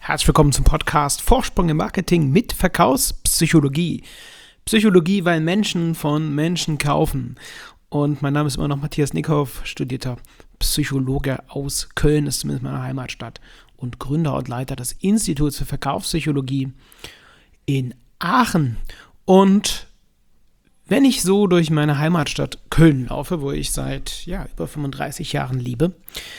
Herzlich willkommen zum Podcast Vorsprung im Marketing mit Verkaufspsychologie. Psychologie, weil Menschen von Menschen kaufen. Und mein Name ist immer noch Matthias Nickhoff, studierter Psychologe aus Köln, ist zumindest meine Heimatstadt, und Gründer und Leiter des Instituts für Verkaufspsychologie in Aachen. Und wenn ich so durch meine Heimatstadt Köln laufe, wo ich seit über 35 Jahren lebe,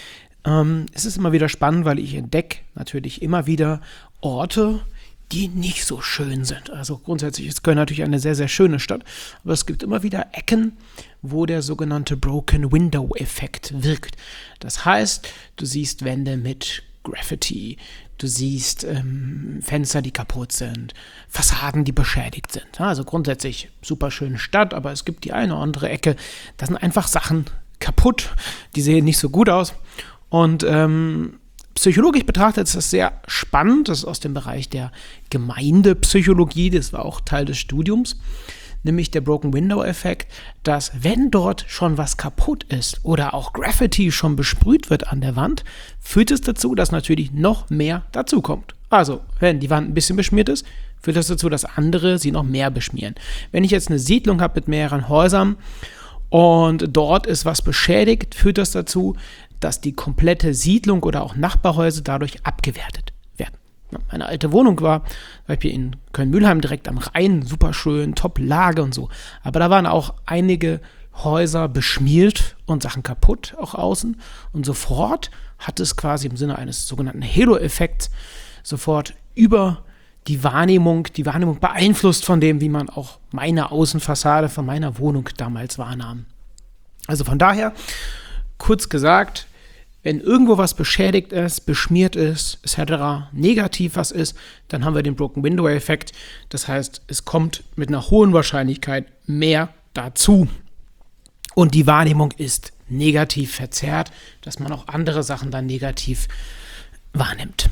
es ist immer wieder spannend, weil ich entdecke natürlich immer wieder Orte, die nicht so schön sind. Also grundsätzlich ist Köln natürlich eine sehr, sehr schöne Stadt, aber es gibt immer wieder Ecken, wo der sogenannte Broken Window Effekt wirkt. Das heißt, du siehst Wände mit Graffiti, du siehst Fenster, die kaputt sind, Fassaden, die beschädigt sind. Also grundsätzlich super schöne Stadt, aber es gibt die eine oder andere Ecke, da sind einfach Sachen kaputt, die sehen nicht so gut aus. Und psychologisch betrachtet ist das sehr spannend. Das ist aus dem Bereich der Gemeindepsychologie, das war auch Teil des Studiums, nämlich der Broken Window Effekt, dass wenn dort schon was kaputt ist oder auch Graffiti schon besprüht wird an der Wand, führt es dazu, dass natürlich noch mehr dazukommt. Also, wenn die Wand ein bisschen beschmiert ist, führt das dazu, dass andere sie noch mehr beschmieren. Wenn ich jetzt eine Siedlung habe mit mehreren Häusern und dort ist was beschädigt, führt das dazu, dass die komplette Siedlung oder auch Nachbarhäuser dadurch abgewertet werden. Meine alte Wohnung war zum Beispiel in Köln-Mülheim direkt am Rhein, super schön, Top-Lage und so. Aber da waren auch einige Häuser beschmiert und Sachen kaputt, auch außen. Und sofort hat es quasi im Sinne eines sogenannten Halo-Effekts sofort über die Wahrnehmung beeinflusst von dem, wie man auch meine Außenfassade von meiner Wohnung damals wahrnahm. Also von daher, kurz gesagt, wenn irgendwo was beschädigt ist, beschmiert ist, etc., negativ was ist, dann haben wir den Broken Window Effekt. Das heißt, es kommt mit einer hohen Wahrscheinlichkeit mehr dazu. Und die Wahrnehmung ist negativ verzerrt, dass man auch andere Sachen dann negativ wahrnimmt.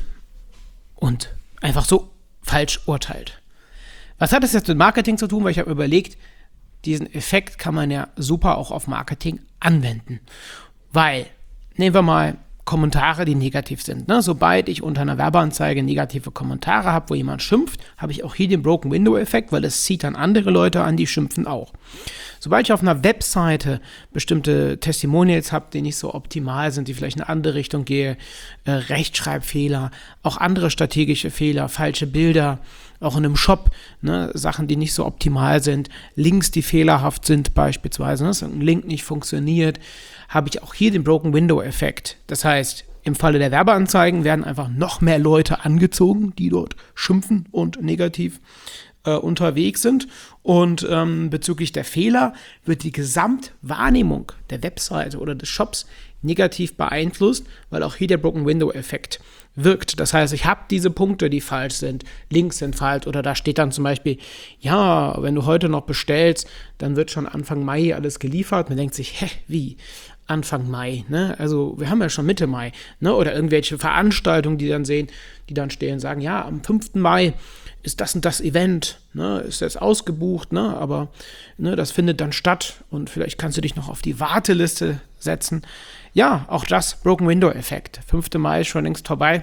Und einfach so falsch urteilt. Was hat das jetzt mit Marketing zu tun? Weil ich habe überlegt, diesen Effekt kann man ja super auch auf Marketing anwenden. Weil, nehmen wir mal Kommentare, die negativ sind. Sobald ich unter einer Werbeanzeige negative Kommentare habe, wo jemand schimpft, habe ich auch hier den Broken Window Effekt, weil es zieht dann andere Leute an, die schimpfen auch. Sobald ich auf einer Webseite bestimmte Testimonials habe, die nicht so optimal sind, die vielleicht in eine andere Richtung gehen, Rechtschreibfehler, auch andere strategische Fehler, falsche Bilder, auch in einem Shop, Sachen, die nicht so optimal sind, Links, die fehlerhaft sind beispielsweise, dass ein Link nicht funktioniert, habe ich auch hier den Broken Window Effekt. Das heißt, im Falle der Werbeanzeigen werden einfach noch mehr Leute angezogen, die dort schimpfen und negativ unterwegs sind. Und bezüglich der Fehler wird die Gesamtwahrnehmung der Webseite oder des Shops negativ beeinflusst, weil auch hier der Broken Window Effekt wirkt. Das heißt, ich habe diese Punkte, die falsch sind, Links sind falsch, oder da steht dann zum Beispiel, ja, wenn du heute noch bestellst, dann wird schon Anfang Mai alles geliefert. Man denkt sich, wie? Anfang Mai, Also wir haben ja schon Mitte Mai, Oder irgendwelche Veranstaltungen, die dann stehen, sagen, ja, am 5. Mai ist das und das Event, ist jetzt ausgebucht, aber das findet dann statt und vielleicht kannst du dich noch auf die Warteliste setzen. Ja, auch das Broken Window Effekt. 5. Mai ist schon längst vorbei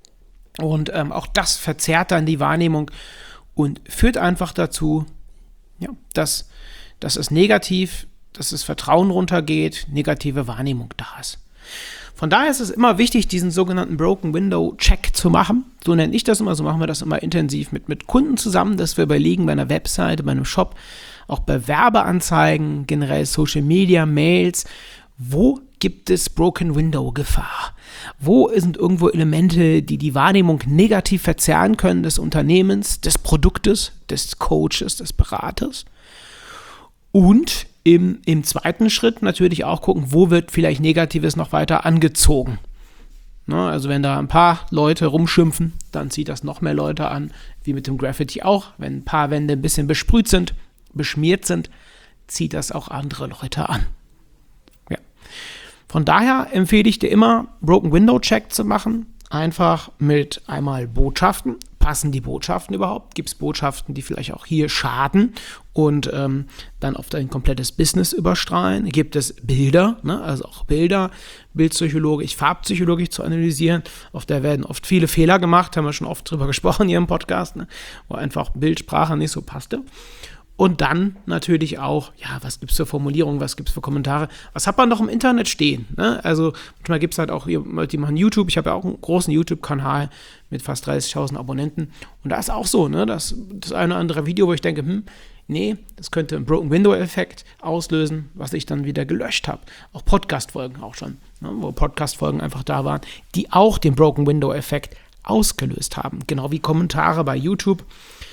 und auch das verzerrt dann die Wahrnehmung und führt einfach dazu, dass es negativ, dass das Vertrauen runtergeht, negative Wahrnehmung da ist. Von daher ist es immer wichtig, diesen sogenannten Broken Window Check zu machen. So nenne ich das immer, so machen wir das immer intensiv mit Kunden zusammen, dass wir überlegen bei einer Webseite, bei einem Shop, auch bei Werbeanzeigen, generell Social Media, Mails, wo gibt es Broken Window Gefahr? Wo sind irgendwo Elemente, die die Wahrnehmung negativ verzerren können des Unternehmens, des Produktes, des Coaches, des Beraters? Und im zweiten Schritt natürlich auch gucken, wo wird vielleicht Negatives noch weiter angezogen. Also wenn da ein paar Leute rumschimpfen, dann zieht das noch mehr Leute an, wie mit dem Graffiti auch. Wenn ein paar Wände ein bisschen besprüht sind, beschmiert sind, zieht das auch andere Leute an. Ja. Von daher empfehle ich dir immer, Broken Window Check zu machen. Einfach mit einmal Botschaften, passen die Botschaften überhaupt? Gibt es Botschaften, die vielleicht auch hier schaden und dann auf dein komplettes Business überstrahlen? Gibt es Bilder, ne? Also auch Bilder, bildpsychologisch, farbpsychologisch zu analysieren. Auf der werden oft viele Fehler gemacht, haben wir schon oft drüber gesprochen hier im Podcast, ne? Wo einfach Bildsprache nicht so passte. Und dann natürlich auch, ja, was gibt es für Formulierungen, was gibt es für Kommentare, was hat man noch im Internet stehen, ne? Also manchmal gibt es halt auch, die machen YouTube, ich habe ja auch einen großen YouTube-Kanal mit fast 30.000 Abonnenten und da ist auch so, ne, das eine oder andere Video, wo ich denke, nee, das könnte einen Broken Window-Effekt auslösen, was ich dann wieder gelöscht habe. Auch Podcast-Folgen auch schon, ne, wo Podcast-Folgen einfach da waren, die auch den Broken Window-Effekt ausgelöst haben, genau wie Kommentare bei YouTube,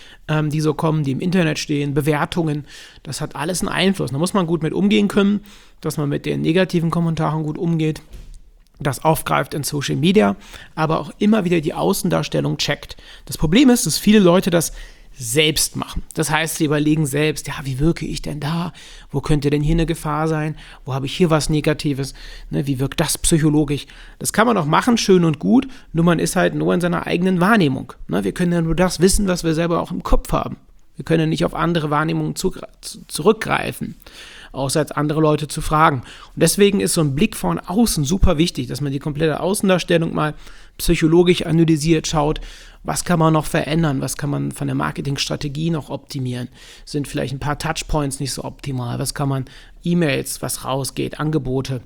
die so kommen, die im Internet stehen, Bewertungen, das hat alles einen Einfluss. Da muss man gut mit umgehen können, dass man mit den negativen Kommentaren gut umgeht, das aufgreift in Social Media, aber auch immer wieder die Außendarstellung checkt. Das Problem ist, dass viele Leute das selbst machen. Das heißt, sie überlegen selbst, ja, wie wirke ich denn da? Wo könnte denn hier eine Gefahr sein? Wo habe ich hier was Negatives? Ne, wie wirkt das psychologisch? Das kann man auch machen, schön und gut, nur man ist halt nur in seiner eigenen Wahrnehmung. Ne, wir können ja nur das wissen, was wir selber auch im Kopf haben. Wir können ja nicht auf andere Wahrnehmungen zurückgreifen, außer als andere Leute zu fragen. Und deswegen ist so ein Blick von außen super wichtig, dass man die komplette Außendarstellung mal psychologisch analysiert, schaut, was kann man noch verändern, was kann man von der Marketingstrategie noch optimieren, sind vielleicht ein paar Touchpoints nicht so optimal, was kann man, E-Mails, was rausgeht, Angebote,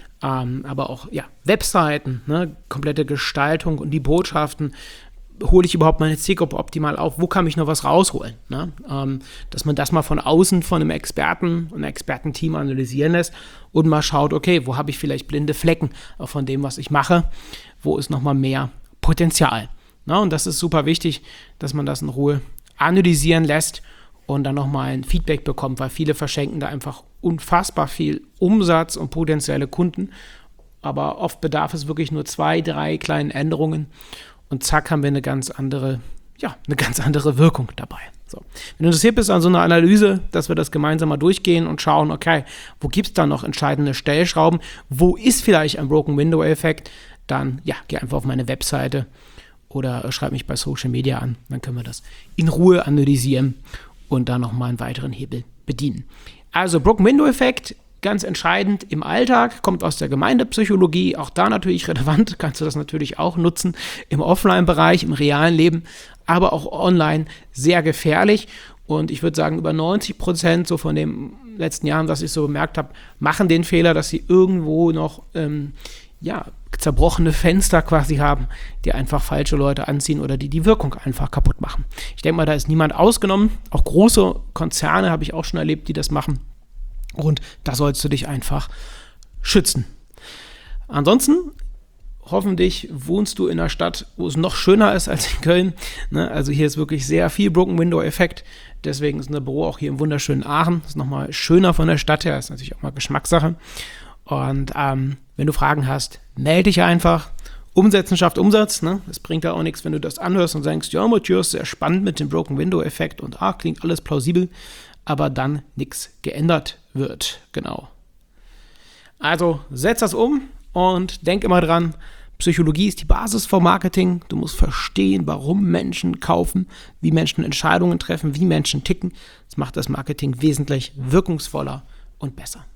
aber auch ja, Webseiten, ne, komplette Gestaltung und die Botschaften, hole ich überhaupt meine Zielgruppe optimal auf, wo kann ich noch was rausholen, ne? Dass man das mal von außen von einem Experten und einem Expertenteam analysieren lässt und mal schaut, okay, wo habe ich vielleicht blinde Flecken auch von dem, was ich mache, wo ist nochmal mehr Potenzial. Na, und das ist super wichtig, dass man das in Ruhe analysieren lässt und dann nochmal ein Feedback bekommt, weil viele verschenken da einfach unfassbar viel Umsatz und potenzielle Kunden, aber oft bedarf es wirklich nur 2, 3 kleinen Änderungen und zack haben wir eine ganz andere Wirkung dabei. So. Wenn du interessiert bist an so einer Analyse, dass wir das gemeinsam mal durchgehen und schauen, okay, wo gibt es da noch entscheidende Stellschrauben, wo ist vielleicht ein Broken Window Effekt, dann ja, geh einfach auf meine Webseite oder schreib mich bei Social Media an, dann können wir das in Ruhe analysieren und da nochmal einen weiteren Hebel bedienen. Also Broken Window Effekt, ganz entscheidend im Alltag, kommt aus der Gemeindepsychologie, auch da natürlich relevant, kannst du das natürlich auch nutzen im Offline-Bereich, im realen Leben, aber auch online sehr gefährlich und ich würde sagen, über 90% so von den letzten Jahren, was ich so bemerkt habe, machen den Fehler, dass sie irgendwo noch zerbrochene Fenster quasi haben, die einfach falsche Leute anziehen oder die Wirkung einfach kaputt machen. Ich denke mal, da ist niemand ausgenommen. Auch große Konzerne habe ich auch schon erlebt, die das machen. Und da sollst du dich einfach schützen. Ansonsten, hoffentlich wohnst du in einer Stadt, wo es noch schöner ist als in Köln. Ne? Also hier ist wirklich sehr viel Broken Window Effekt. Deswegen ist unser Büro auch hier im wunderschönen Aachen. Das ist nochmal schöner von der Stadt her. Das ist natürlich auch mal Geschmackssache. Und wenn du Fragen hast, melde dich einfach. Umsetzen schafft Umsatz. Ne? Es bringt ja auch nichts, wenn du das anhörst und sagst, ja, Matthias, sehr spannend mit dem Broken Window Effekt und klingt alles plausibel, aber dann nichts geändert wird. Genau. Also setz das um und denk immer dran, Psychologie ist die Basis vom Marketing. Du musst verstehen, warum Menschen kaufen, wie Menschen Entscheidungen treffen, wie Menschen ticken. Das macht das Marketing wesentlich wirkungsvoller und besser.